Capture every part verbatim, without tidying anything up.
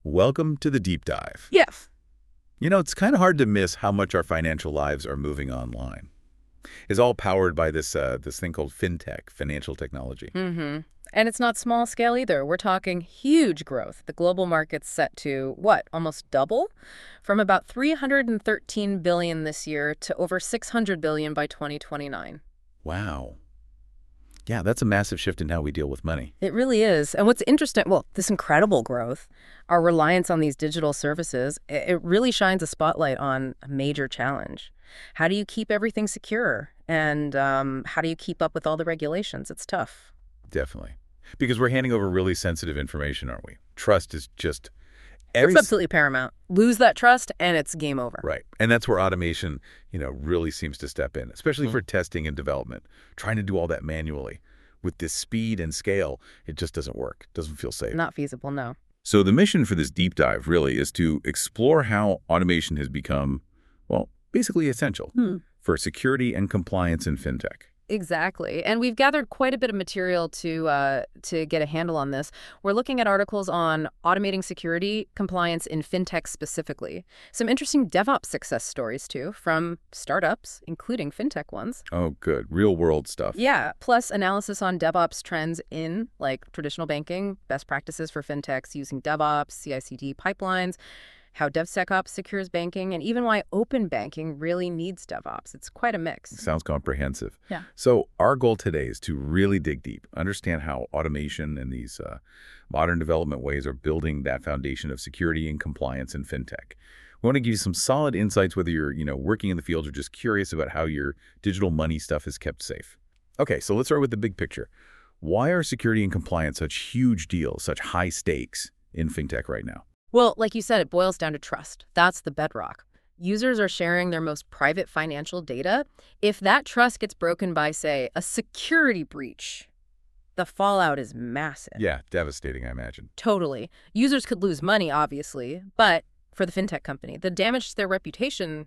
Welcome to the deep dive. Yes. You know, it's kind of hard to miss how much our financial lives are moving online. It's all powered by this uh, this thing called fintech, financial technology. Mm-hmm. And it's not small scale either. We're talking huge growth. The global market's set to, what, almost double? From about three hundred thirteen billion dollars this year to over six hundred billion dollars by twenty twenty-nine. Wow. Yeah, that's a massive shift in how we deal with money. It really is. And what's interesting, well, this incredible growth, our reliance on these digital services, it it really shines a spotlight on a major challenge. How do you keep everything secure? And um, how do you keep up with all the regulations? It's tough. Definitely. Because we're handing over really sensitive information, aren't we? Trust is just every... It's absolutely paramount. Lose that trust, and it's game over. Right. And that's where automation, you know, really seems to step in, especially Mm. for testing and development. Trying to do all that manually with this speed and scale, it just doesn't work. Doesn't feel safe. Not feasible, no. So the mission for this deep dive really is to explore how automation has become, well, basically essential Hmm. for security and compliance in fintech. Exactly. And we've gathered quite a bit of material to uh, to get a handle on this. We're looking at articles on automating security compliance in fintech specifically. Some interesting DevOps success stories, too, from startups, including fintech ones. Oh, good. Real world stuff. Yeah, plus analysis on DevOps trends in, like, traditional banking, best practices for fintechs using DevOps, C I C D pipelines, how DevSecOps secures banking, and even why open banking really needs DevOps. It's quite a mix. Sounds comprehensive. Yeah. So our goal today is to really dig deep, understand how automation and these uh, modern development ways are building that foundation of security and compliance in fintech. We want to give you some solid insights, whether you're, you know, working in the field or just curious about how your digital money stuff is kept safe. Okay, so let's start with the big picture. Why are security and compliance such huge deals, such high stakes in fintech right now? Well, like you said, it boils down to trust. That's the bedrock. Users are sharing their most private financial data. If that trust gets broken by, say, a security breach, the fallout is massive. Yeah, devastating, I imagine. Totally. Users could lose money, obviously, but for the fintech company, the damage to their reputation,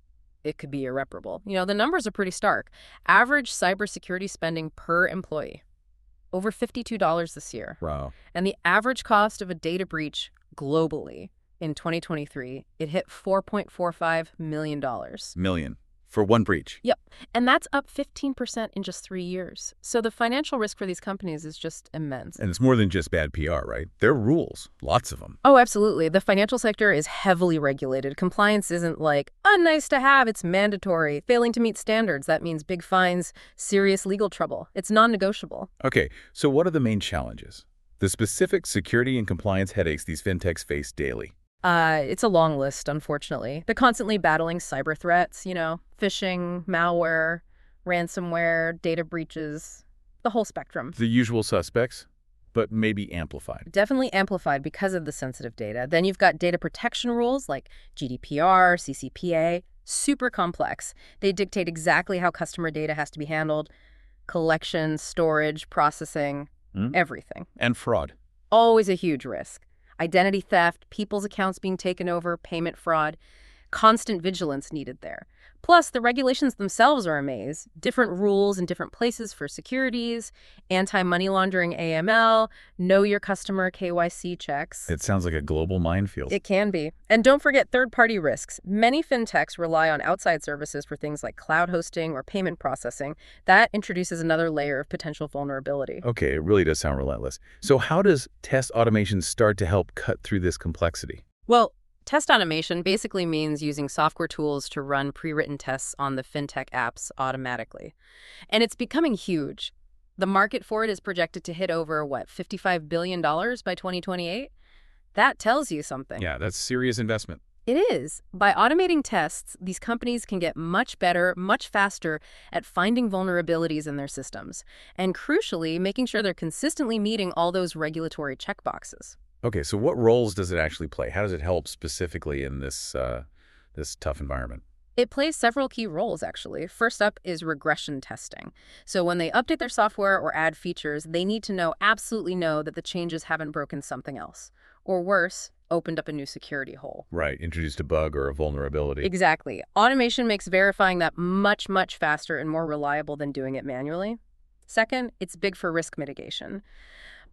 it could be irreparable. You know, the numbers are pretty stark. Average cybersecurity spending per employee, over fifty-two dollars this year. Wow. And the average cost of a data breach globally in twenty twenty-three, it hit four point four five million dollars. Million for one breach. Yep. And that's up fifteen percent in just three years. So the financial risk for these companies is just immense. And it's more than just bad P R, right? There are rules, lots of them. Oh, absolutely. The financial sector is heavily regulated. Compliance isn't like, oh, nice to have, it's mandatory. Failing to meet standards, that means big fines, serious legal trouble. It's non-negotiable. Okay, so what are the main challenges? The specific security and compliance headaches these fintechs face daily. Uh, it's a long list, unfortunately. They're constantly battling cyber threats, you know, phishing, malware, ransomware, data breaches, the whole spectrum. The usual suspects, but maybe amplified. Definitely amplified because of the sensitive data. Then you've got data protection rules like G D P R, C C P A, super complex. They dictate exactly how customer data has to be handled, collection, storage, processing, Hmm? everything. And fraud. Always a huge risk. Identity theft, people's accounts being taken over, payment fraud, constant vigilance needed there. Plus, the regulations themselves are a maze. Different rules in different places for securities, anti-money laundering A M L, know your customer K Y C checks. It sounds like a global minefield. It can be. And don't forget third-party risks. Many fintechs rely on outside services for things like cloud hosting or payment processing. That introduces another layer of potential vulnerability. Okay, it really does sound relentless. So how does test automation start to help cut through this complexity? Well, test automation basically means using software tools to run pre-written tests on the fintech apps automatically. And it's becoming huge. The market for it is projected to hit over, what, fifty-five billion dollars by twenty twenty-eight? That tells you something. Yeah, that's serious investment. It is. By automating tests, these companies can get much better, much faster at finding vulnerabilities in their systems. And crucially, making sure they're consistently meeting all those regulatory checkboxes. Okay, so what roles does it actually play? How does it help specifically in this uh, this tough environment? It plays several key roles, actually. First up is regression testing. So when they update their software or add features, they need to know, absolutely know, that the changes haven't broken something else. Or worse, opened up a new security hole. Right, introduced a bug or a vulnerability. Exactly. Automation makes verifying that much, much faster and more reliable than doing it manually. Second, it's big for risk mitigation.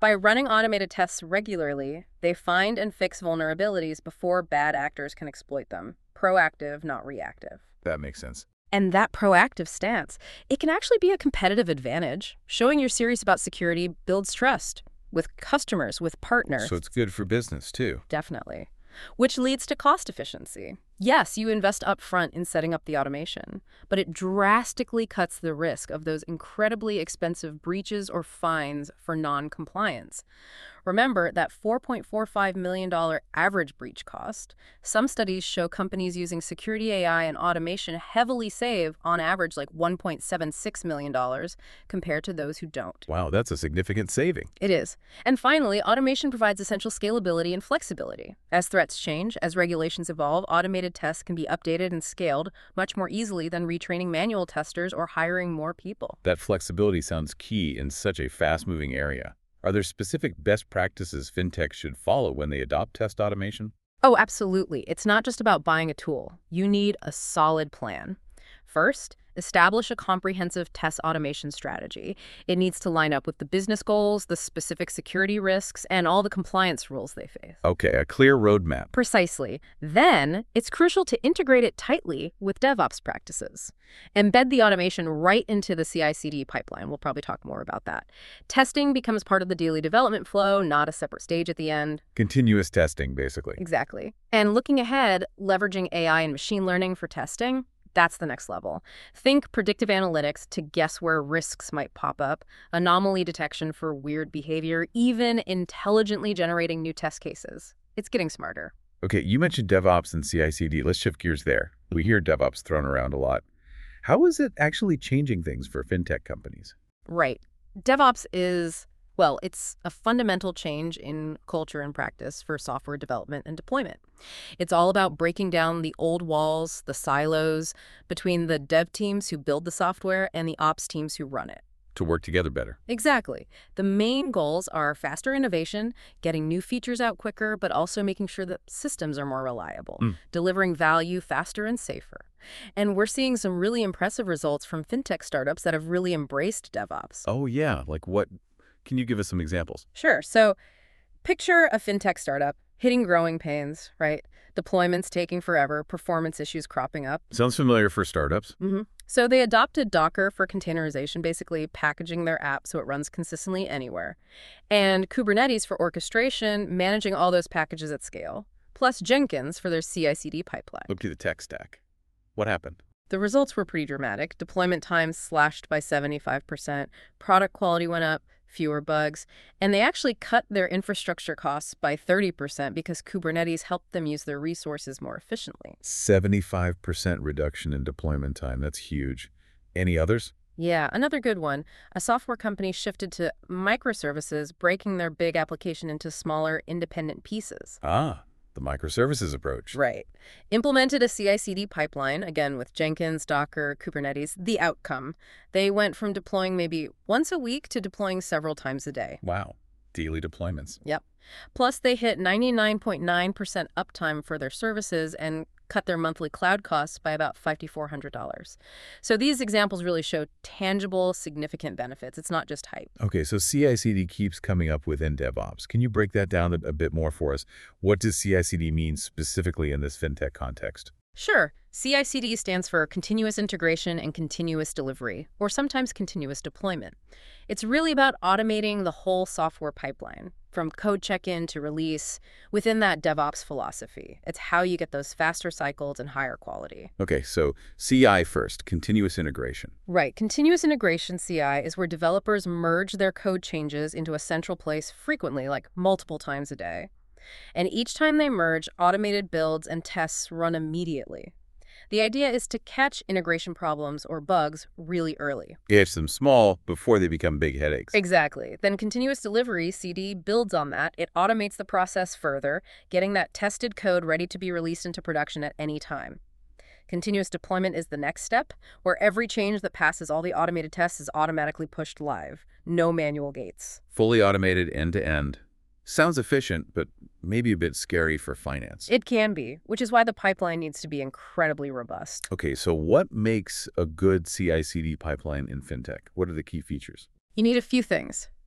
By running automated tests regularly, they find and fix vulnerabilities before bad actors can exploit them. Proactive, not reactive. That makes sense. And that proactive stance, it can actually be a competitive advantage. Showing you're serious about security builds trust with customers, with partners. So it's good for business, too. Definitely. Which leads to cost efficiency. Yes, you invest upfront in setting up the automation, but it drastically cuts the risk of those incredibly expensive breaches or fines for non-compliance. Remember that four point four five million dollars average breach cost. Some studies show companies using security A I and automation heavily save, on average, like one point seven six million dollars compared to those who don't. Wow, that's a significant saving. It is. And finally, automation provides essential scalability and flexibility. As threats change, as regulations evolve, automated tests can be updated and scaled much more easily than retraining manual testers or hiring more people. That flexibility sounds key in such a fast-moving area. Are there specific best practices fintech should follow when they adopt test automation? Oh, absolutely. It's not just about buying a tool. You need a solid plan. First, establish a comprehensive test automation strategy. It needs to line up with the business goals, the specific security risks, and all the compliance rules they face. Okay, a clear roadmap. Precisely. Then, it's crucial to integrate it tightly with DevOps practices. Embed the automation right into the C I C D pipeline. We'll probably talk more about that. Testing becomes part of the daily development flow, not a separate stage at the end. Continuous testing, basically. Exactly. And looking ahead, leveraging A I and machine learning for testing, that's the next level. Think predictive analytics to guess where risks might pop up, anomaly detection for weird behavior, even intelligently generating new test cases. It's getting smarter. Okay, you mentioned DevOps and C I C D. Let's shift gears there. We hear DevOps thrown around a lot. How is it actually changing things for fintech companies? Right. DevOps is, well, it's a fundamental change in culture and practice for software development and deployment. It's all about breaking down the old walls, the silos between the dev teams who build the software and the ops teams who run it. To work together better. Exactly. The main goals are faster innovation, getting new features out quicker, but also making sure that systems are more reliable, Mm. delivering value faster and safer. And we're seeing some really impressive results from fintech startups that have really embraced DevOps. Oh, yeah. Like what? Can you give us some examples? Sure. So picture a fintech startup hitting growing pains, right? Deployments taking forever, performance issues cropping up. Sounds familiar for startups. Mm-hmm. So they adopted Docker for containerization, basically packaging their app so it runs consistently anywhere. And Kubernetes for orchestration, managing all those packages at scale. Plus Jenkins for their C I C D pipeline. Look to the tech stack. What happened? The results were pretty dramatic. Deployment times slashed by seventy-five percent. Product quality went up. Fewer bugs, and they actually cut their infrastructure costs by thirty percent because Kubernetes helped them use their resources more efficiently. seventy-five percent reduction in deployment time. That's huge. Any others? Yeah, another good one. A software company shifted to microservices, breaking their big application into smaller, independent pieces. Ah, the microservices approach. Right. Implemented a C I C D pipeline, again with Jenkins, Docker, Kubernetes. The outcome, they went from deploying maybe once a week to deploying several times a day. Wow. Daily deployments. Yep. Plus, they hit ninety-nine point nine percent uptime for their services and cut their monthly cloud costs by about five thousand four hundred dollars. So these examples really show tangible, significant benefits. It's not just hype. Okay, so C I C D keeps coming up within DevOps. Can you break that down a, a bit more for us? What does C I C D mean specifically in this fintech context? Sure. C I C D stands for continuous integration and continuous delivery, or sometimes continuous deployment. It's really about automating the whole software pipeline, from code check-in to release, within that DevOps philosophy. It's how you get those faster cycles and higher quality. Okay, so C I first, continuous integration. Right. Continuous integration, C I, is where developers merge their code changes into a central place frequently, like multiple times a day. And each time they merge, automated builds and tests run immediately. The idea is to catch integration problems or bugs really early. Catch them small before they become big headaches. Exactly. Then continuous delivery, C D, builds on that. It automates the process further, getting that tested code ready to be released into production at any time. Continuous deployment is the next step, where every change that passes all the automated tests is automatically pushed live. No manual gates. Fully automated end-to-end. Sounds efficient, but maybe a bit scary for finance. It can be, which is why the pipeline needs to be incredibly robust. Okay, so what makes a good C I C D pipeline in fintech? What are the key features? You need a few things.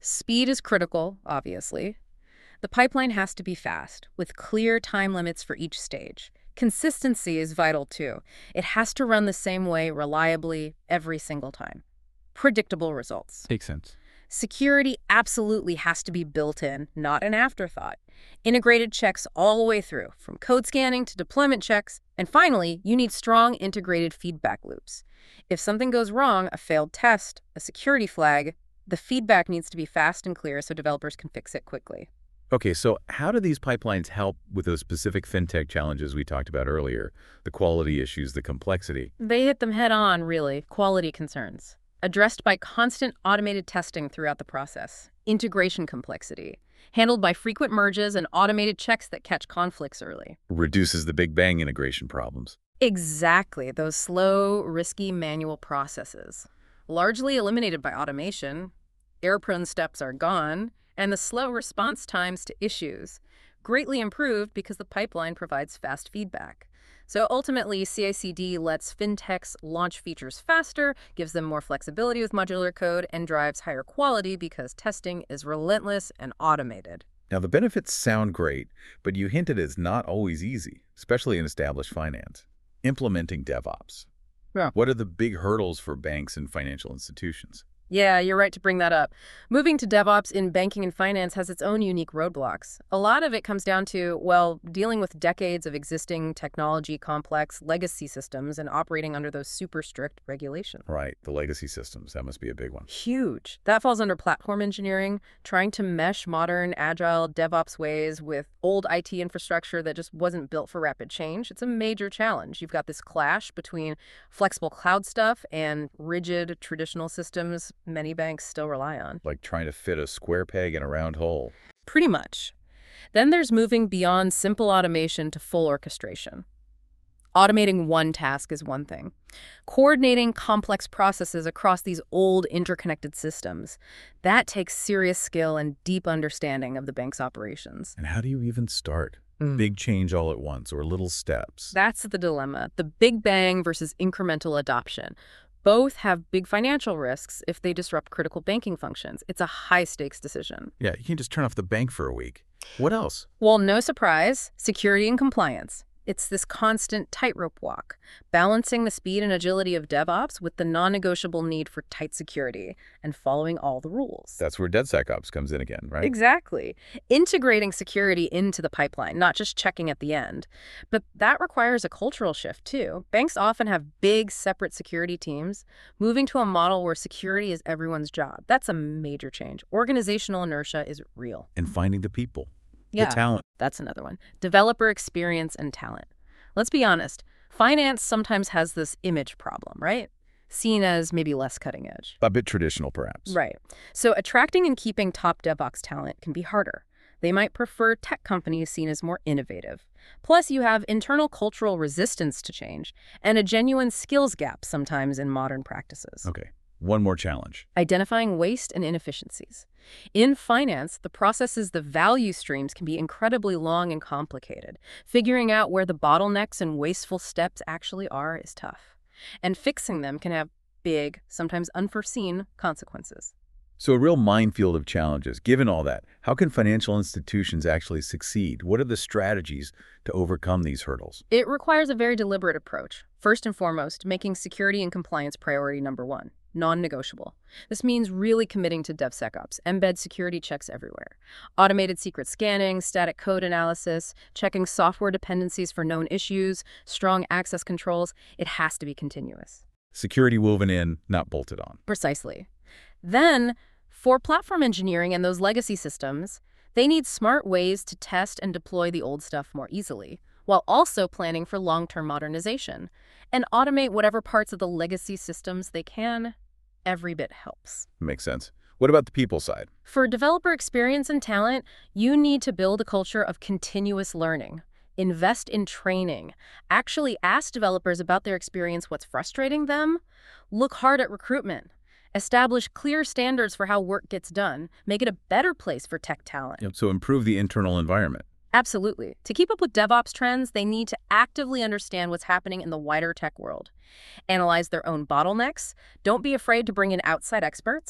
Speed is critical, obviously. The pipeline has to be fast, with clear time limits for each stage. Consistency is vital too. It has to run the same way reliably every single time. Predictable results. Makes sense. Security absolutely has to be built in, not an afterthought. Integrated checks all the way through, from code scanning to deployment checks. And finally, you need strong integrated feedback loops. If something goes wrong, a failed test, a security flag, the feedback needs to be fast and clear so developers can fix it quickly. Okay, so how do these pipelines help with those specific fintech challenges we talked about earlier? The quality issues, the complexity. They hit them head on, really. Quality concerns, addressed by constant automated testing throughout the process. Integration complexity, handled by frequent merges and automated checks that catch conflicts early. Reduces the big bang integration problems. Exactly, those slow, risky manual processes. Largely eliminated by automation, error-prone steps are gone, and the slow response times to issues greatly improved because the pipeline provides fast feedback. So ultimately, C I C D lets fintechs launch features faster, gives them more flexibility with modular code, and drives higher quality because testing is relentless and automated. Now, the benefits sound great, but you hinted it's not always easy, especially in established finance. Implementing DevOps. Yeah. What are the big hurdles for banks and financial institutions? Yeah, you're right to bring that up. Moving to DevOps in banking and finance has its own unique roadblocks. A lot of it comes down to, well, dealing with decades of existing technology, complex legacy systems, and operating under those super strict regulations. Right, the legacy systems. That must be a big one. Huge. That falls under platform engineering, trying to mesh modern, agile DevOps ways with old I T infrastructure that just wasn't built for rapid change. It's a major challenge. You've got this clash between flexible cloud stuff and rigid traditional systems many banks still rely on. Like trying to fit a square peg in a round hole. Pretty much. Then there's moving beyond simple automation to full orchestration. Automating one task is one thing. Coordinating complex processes across these old interconnected systems, that takes serious skill and deep understanding of the bank's operations. And how do you even start? Mm. Big change all at once or little steps? That's the dilemma, the big bang versus incremental adoption. Both have big financial risks if they disrupt critical banking functions. It's a high-stakes decision. Yeah, you can't just turn off the bank for a week. What else? Well, no surprise, security and compliance. It's this constant tightrope walk, balancing the speed and agility of DevOps with the non-negotiable need for tight security and following all the rules. That's where DevSecOps comes in again, right? Exactly. Integrating security into the pipeline, not just checking at the end. But that requires a cultural shift, too. Banks often have big, separate security teams. Moving to a model where security is everyone's job, that's a major change. Organizational inertia is real. And finding the people. Yeah, the talent. That's another one. Developer experience and talent. Let's be honest, finance sometimes has this image problem, right? Seen as maybe less cutting edge. A bit traditional, perhaps. Right. So attracting and keeping top DevOps talent can be harder. They might prefer tech companies seen as more innovative. Plus, you have internal cultural resistance to change and a genuine skills gap sometimes in modern practices. Okay. One more challenge. Identifying waste and inefficiencies. In finance, the processes, the value streams can be incredibly long and complicated. Figuring out where the bottlenecks and wasteful steps actually are is tough. And fixing them can have big, sometimes unforeseen consequences. So a real minefield of challenges. Given all that, how can financial institutions actually succeed? What are the strategies to overcome these hurdles? It requires a very deliberate approach. First and foremost, making security and compliance priority number one. Non-negotiable. This means really committing to DevSecOps, embed security checks everywhere. Automated secret scanning, static code analysis, checking software dependencies for known issues, strong access controls. It has to be continuous. Security woven in, not bolted on. Precisely. Then, for platform engineering and those legacy systems, they need smart ways to test and deploy the old stuff more easily, while also planning for long-term modernization, and automate whatever parts of the legacy systems they can. Every bit helps. Makes sense. What about the people side? For developer experience and talent, you need to build a culture of continuous learning. Invest in training. Actually ask developers about their experience, what's frustrating them. Look hard at recruitment. Establish clear standards for how work gets done. Make it a better place for tech talent. Yep, so improve the internal environment. Absolutely. To keep up with DevOps trends, they need to actively understand what's happening in the wider tech world. Analyze their own bottlenecks. Don't be afraid to bring in outside experts.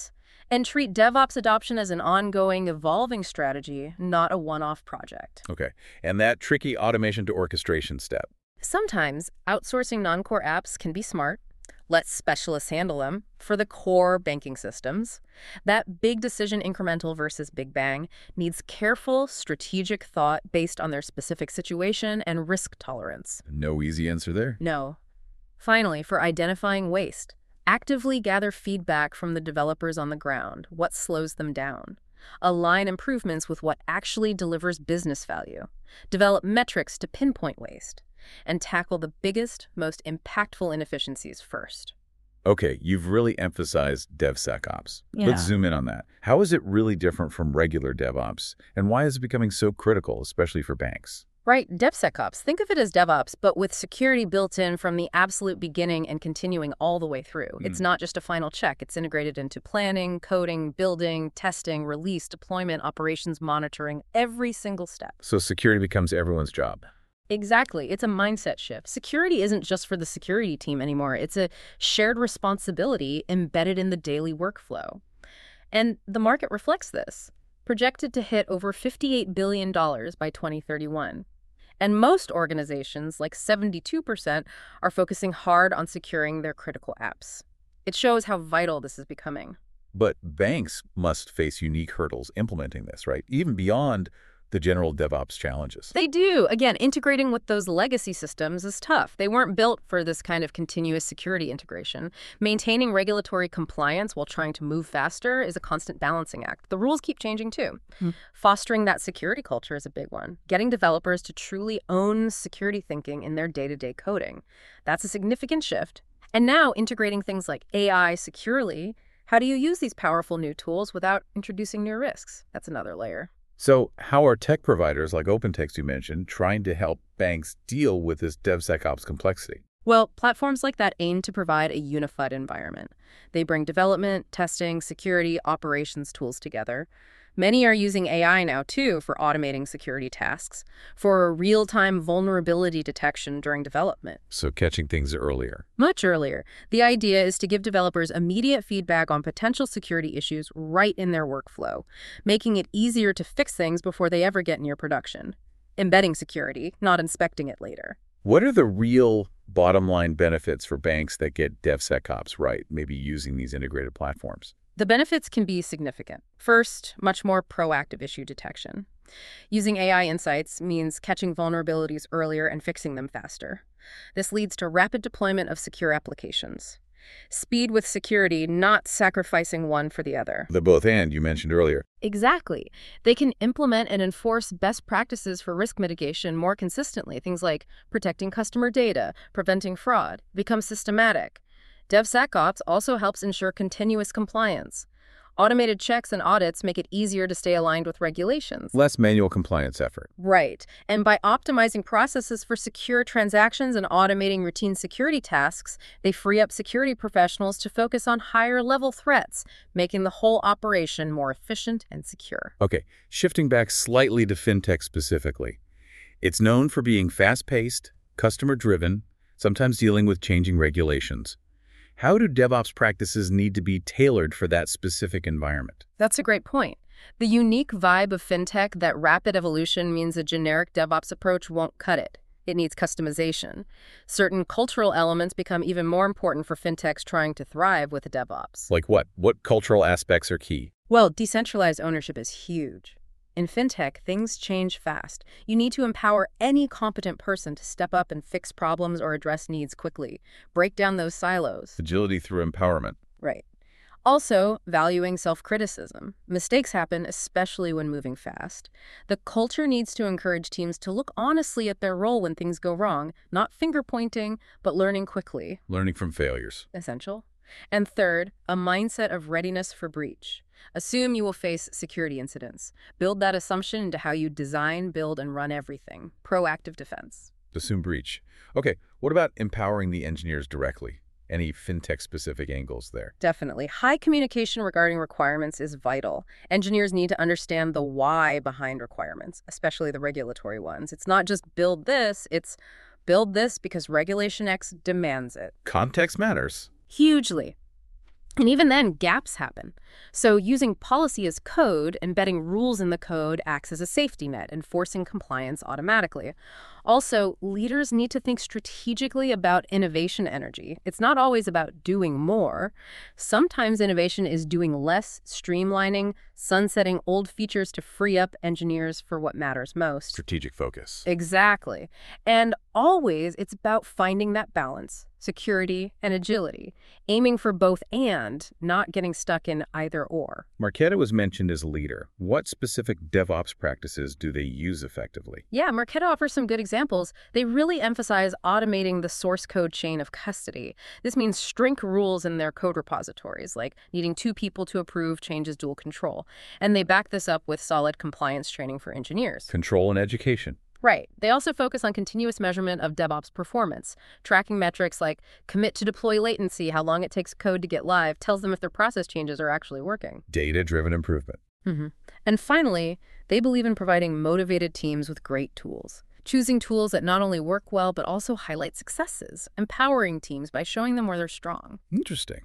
And treat DevOps adoption as an ongoing, evolving strategy, not a one-off project. Okay. And that tricky automation to orchestration step. Sometimes outsourcing non-core apps can be smart. Let specialists handle them for the core banking systems. That big decision, incremental versus big bang, needs careful, strategic thought based on their specific situation and risk tolerance. No easy answer there. No. Finally, for identifying waste, actively gather feedback from the developers on the ground. What slows them down? Align improvements with what actually delivers business value. Develop metrics to pinpoint waste. And tackle the biggest, most impactful inefficiencies first. Okay, you've really emphasized DevSecOps. Yeah. Let's zoom in on that. How is it really different from regular DevOps? And why is it becoming so critical, especially for banks? Right, DevSecOps. Think of it as DevOps, but with security built in from the absolute beginning and continuing all the way through. Mm. It's not just a final check. It's integrated into planning, coding, building, testing, release, deployment, operations, monitoring, every single step. So security becomes everyone's job. Exactly. It's a mindset shift. Security isn't just for the security team anymore. It's a shared responsibility embedded in the daily workflow. And the market reflects this, projected to hit over fifty-eight billion dollars by twenty thirty-one. And most organizations, like seventy-two percent, are focusing hard on securing their critical apps. It shows how vital this is becoming. But banks must face unique hurdles implementing this, right? Even beyond the general DevOps challenges. They do. Again, integrating with those legacy systems is tough. They weren't built for this kind of continuous security integration. Maintaining regulatory compliance while trying to move faster is a constant balancing act. The rules keep changing too. Hmm. Fostering that security culture is a big one. Getting developers to truly own security thinking in their day-to-day coding. That's a significant shift. And now integrating things like A I securely. How do you use these powerful new tools without introducing new risks? That's another layer. So how are tech providers like OpenText you mentioned trying to help banks deal with this DevSecOps complexity? Well, platforms like that aim to provide a unified environment. They bring development, testing, security, operations tools together. Many are using A I now, too, for automating security tasks, for real-time vulnerability detection during development. So catching things earlier. Much earlier. The idea is to give developers immediate feedback on potential security issues right in their workflow, making it easier to fix things before they ever get in your production. Embedding security, not inspecting it later. What are the real bottom-line benefits for banks that get DevSecOps right, maybe using these integrated platforms? The benefits can be significant. First, much more proactive issue detection. Using A I insights means catching vulnerabilities earlier and fixing them faster. This leads to rapid deployment of secure applications. Speed with security, not sacrificing one for the other. The both and you mentioned earlier. Exactly. They can implement and enforce best practices for risk mitigation more consistently. Things like protecting customer data, preventing fraud, become systematic. DevSecOps also helps ensure continuous compliance. Automated checks and audits make it easier to stay aligned with regulations. Less manual compliance effort. Right. And by optimizing processes for secure transactions and automating routine security tasks, they free up security professionals to focus on higher-level threats, making the whole operation more efficient and secure. Okay, shifting back slightly to fintech specifically. It's known for being fast-paced, customer-driven, sometimes dealing with changing regulations. How do DevOps practices need to be tailored for that specific environment? That's a great point. The unique vibe of fintech, that rapid evolution, means a generic DevOps approach won't cut it. It needs customization. Certain cultural elements become even more important for fintechs trying to thrive with DevOps. Like what? What cultural aspects are key? Well, decentralized ownership is huge. In fintech, things change fast. You need to empower any competent person to step up and fix problems or address needs quickly. Break down those silos. Agility through empowerment. Right. Also, valuing self-criticism. Mistakes happen, especially when moving fast. The culture needs to encourage teams to look honestly at their role when things go wrong, not finger-pointing, but learning quickly. Learning from failures. Essential. And third, a mindset of readiness for breach. Assume you will face security incidents. Build that assumption into how you design, build, and run everything. Proactive defense. Assume breach. Okay, what about empowering the engineers directly? Any fintech-specific angles there? Definitely. High communication regarding requirements is vital. Engineers need to understand the why behind requirements, especially the regulatory ones. It's not just build this, it's build this because Regulation X demands it. Context matters. Hugely. And even then, gaps happen. So using policy as code, embedding rules in the code acts as a safety net, enforcing compliance automatically. Also, leaders need to think strategically about innovation energy. It's not always about doing more. Sometimes innovation is doing less, streamlining, sunsetting old features to free up engineers for what matters most. Strategic focus. Exactly. And always, it's about finding that balance, security and agility, aiming for both and, not getting stuck in either or. Marqeta was mentioned as a leader. What specific DevOps practices do they use effectively? Yeah, Marqeta offers some good examples. They really emphasize automating the source code chain of custody. This means strict rules in their code repositories, like needing two people to approve changes dual control. And they back this up with solid compliance training for engineers. Control and education. Right. They also focus on continuous measurement of DevOps performance. Tracking metrics like commit to deploy latency, how long it takes code to get live, tells them if their process changes are actually working. Data-driven improvement. Mm-hmm. And finally, they believe in providing motivated teams with great tools. Choosing tools that not only work well, but also highlight successes, empowering teams by showing them where they're strong. Interesting.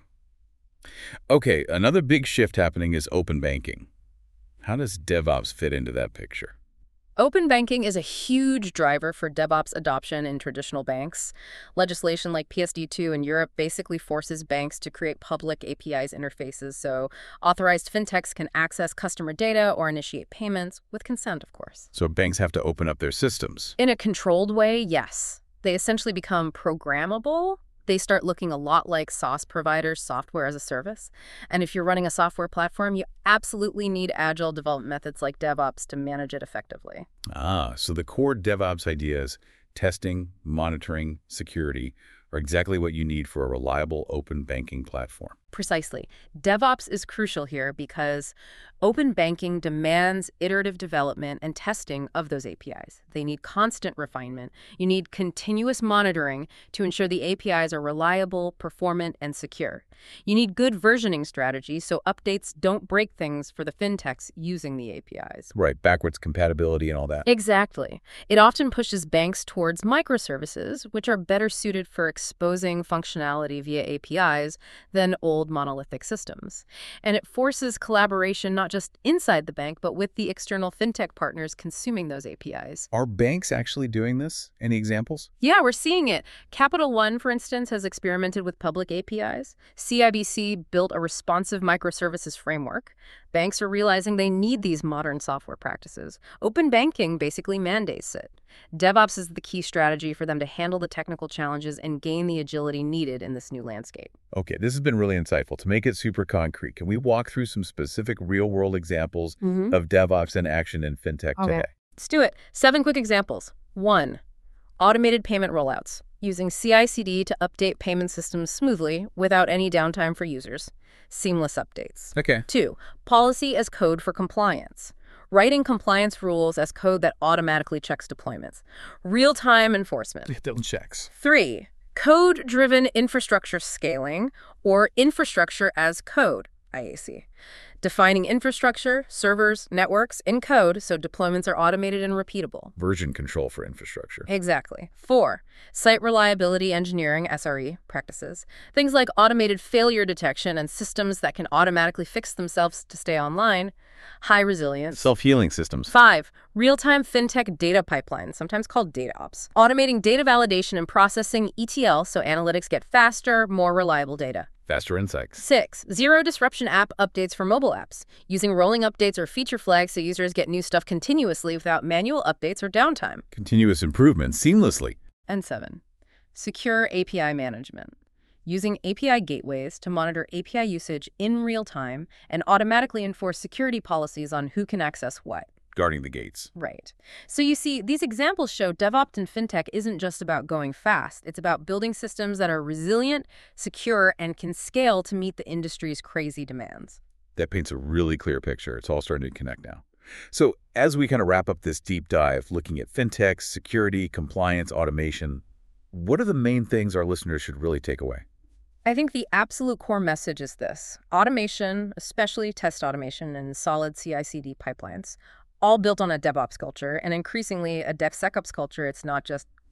Okay, another big shift happening is open banking. How does DevOps fit into that picture? Open banking is a huge driver for DevOps adoption in traditional banks. Legislation like P S D two in Europe basically forces banks to create public A P Is interfaces so authorized fintechs can access customer data or initiate payments, with consent, of course. So banks have to open up their systems. In a controlled way, yes. They essentially become programmable. They start looking a lot like SaaS providers, software as a service. And if you're running a software platform, you absolutely need agile development methods like DevOps to manage it effectively. Ah, so the core DevOps ideas, testing, monitoring, security, are exactly what you need for a reliable open banking platform. Precisely. DevOps is crucial here because open banking demands iterative development and testing of those A P Is. They need constant refinement. You need continuous monitoring to ensure the A P Is are reliable, performant, and secure. You need good versioning strategies so updates don't break things for the fintechs using the A P Is. Right, backwards compatibility and all that. Exactly. It often pushes banks towards microservices, which are better suited for exposing functionality via A P Is than old monolithic systems. And it forces collaboration not just inside the bank, but with the external fintech partners consuming those A P Is. Are banks actually doing this? Any examples? Yeah, we're seeing it. Capital One, for instance, has experimented with public A P Is. C I B C built a responsive microservices framework. Banks are realizing they need these modern software practices. Open banking basically mandates it. DevOps is the key strategy for them to handle the technical challenges and gain the agility needed in this new landscape. Okay, this has been really insightful. To make it super concrete, can we walk through some specific real-world examples Mm-hmm. of DevOps in action in fintech Okay. today? Let's do it. Seven quick examples. One, automated payment rollouts, using C I C D to update payment systems smoothly without any downtime for users. Seamless updates. Okay. Two, policy as code for compliance. Writing compliance rules as code that automatically checks deployments. Real-time enforcement. Double checks. Three, code-driven infrastructure scaling, or infrastructure as code, I A C. Defining infrastructure, servers, networks in code so deployments are automated and repeatable. Version control for infrastructure. Exactly. Four, site reliability engineering, S R E, practices. Things like automated failure detection and systems that can automatically fix themselves to stay online. High resilience. Self-healing systems. Five, real-time fintech data pipelines, sometimes called data ops. Automating data validation and processing, E T L, so analytics get faster, more reliable data. Faster insights. Six, zero disruption app updates for mobile apps, using rolling updates or feature flags so users get new stuff continuously without manual updates or downtime. Continuous improvement seamlessly. And seven, secure A P I management, using A P I gateways to monitor A P I usage in real time and automatically enforce security policies on who can access what. Guarding the gates. Right. So you see, these examples show DevOps in fintech isn't just about going fast. It's about building systems that are resilient, secure, and can scale to meet the industry's crazy demands. That paints a really clear picture. It's all starting to connect now. So as we kind of wrap up this deep dive, looking at fintech, security, compliance, automation, what are the main things our listeners should really take away? I think the absolute core message is this. Automation, especially test automation and solid C I C D pipelines, all built on a DevOps culture, and increasingly a DevSecOps culture. It's not just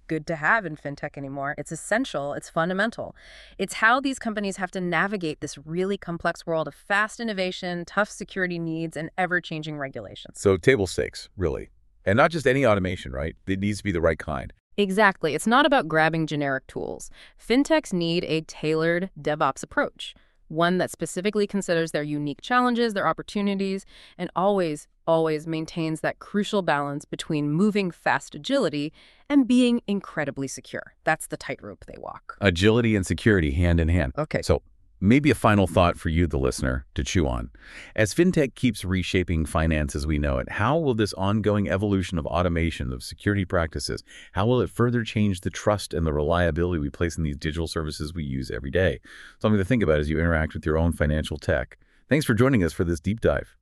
good to have in fintech anymore. It's essential. It's fundamental. It's how these companies have to navigate this really complex world of fast innovation, tough security needs, and ever-changing regulations. So table stakes, really. And not just any automation, right? It needs to be the right kind. Exactly. It's not about grabbing generic tools. Fintechs need a tailored DevOps approach, one that specifically considers their unique challenges, their opportunities, and always, always maintains that crucial balance between moving fast agility and being incredibly secure. That's the tightrope they walk. Agility and security hand in hand. Okay. So maybe a final thought for you, the listener, to chew on. As fintech keeps reshaping finance as we know it, how will this ongoing evolution of automation, of security practices, how will it further change the trust and the reliability we place in these digital services we use every day? Something to think about as you interact with your own financial tech. Thanks for joining us for this deep dive.